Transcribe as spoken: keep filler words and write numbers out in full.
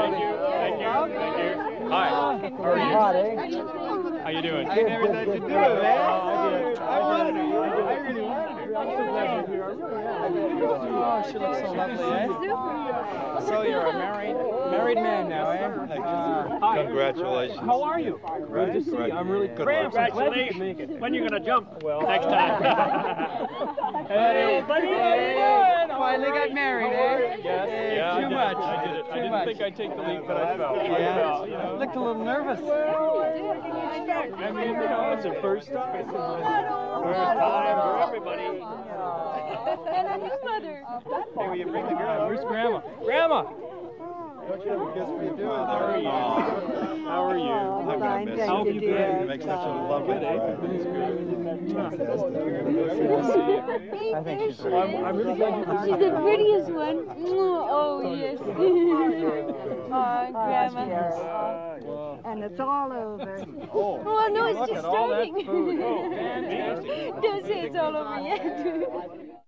Thank you. Thank you. Thank you. Hi. How are you? How you doing? I never thought you'd do it, man. I wanted her. I really wanted her. I'm so glad you're here. I really am. Oh, she looks so lovely, eh? So you're a married married man now, eh? Uh, hi. Congratulations. How are you? Good to see you. I'm really good. Congratulations. When are you going to jump? Well, next time. Hey, buddy. How you doing? Finally got married, eh? Yes. Yeah, Too much. I did it. I Too didn't much. think I'd take the leap, but I fell. Yeah. I fell, you know. Looked a little nervous. I mean, you know, it's a first time. First time for everybody. And a new mother. Hey, will you bring the girl? Where's Grandma? Grandma! Don't you have a kiss for you doing? How are you? How are you? I'm gonna miss How you. you doing? You make such a lovely day. I think she's very I'm, I'm really glad you She's the prettiest one. Oh, yes. Oh, Grandma. And it's all over. Oh, Well, no, it's look just at all that starting. food. Oh, fantastic. Don't say it's all over yet.